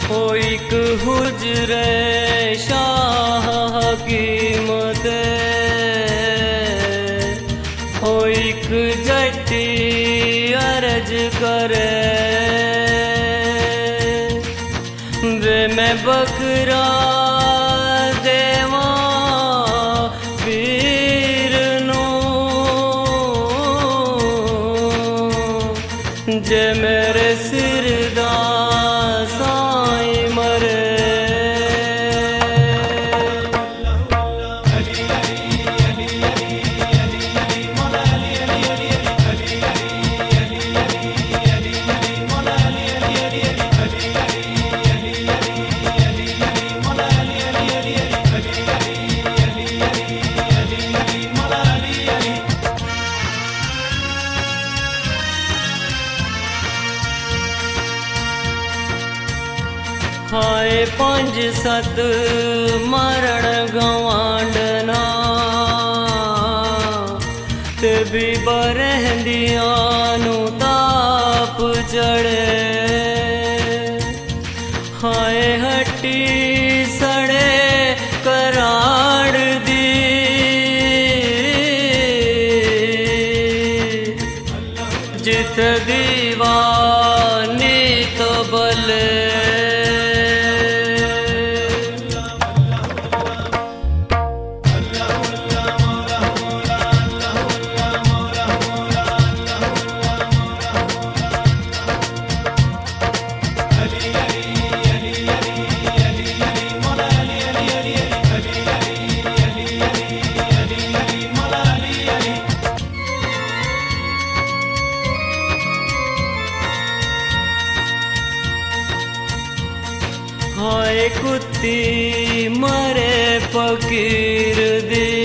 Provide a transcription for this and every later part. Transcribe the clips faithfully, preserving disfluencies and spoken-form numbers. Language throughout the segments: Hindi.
हो एक हुजरे शाह हकीमत हो एक जट्टी अर्ज करे वे मैं बकरा देवा पीर नू जे मेरे सिर दा हाय पंज सत मरण गवांडना ते भी बरहंदियां नू ताप चढ़े हाय हट्टी सड़े कराड़ दी जित दीवानी तो बले हाय कुत्ती मरे फकीर दी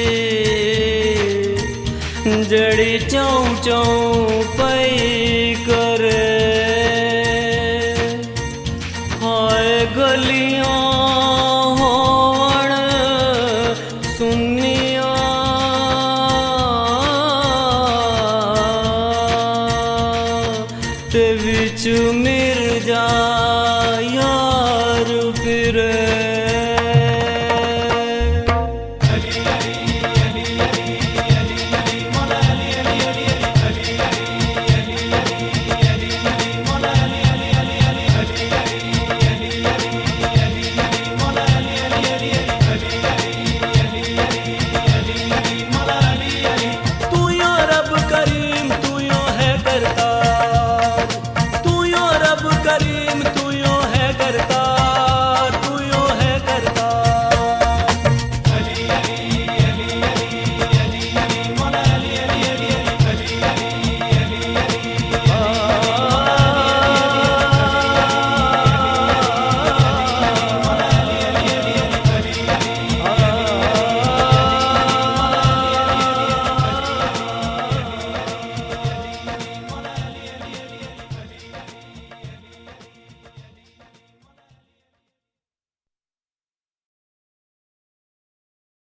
जड़ी चौं चौं पई करे हाय गलियां होवण सुनिया ते विच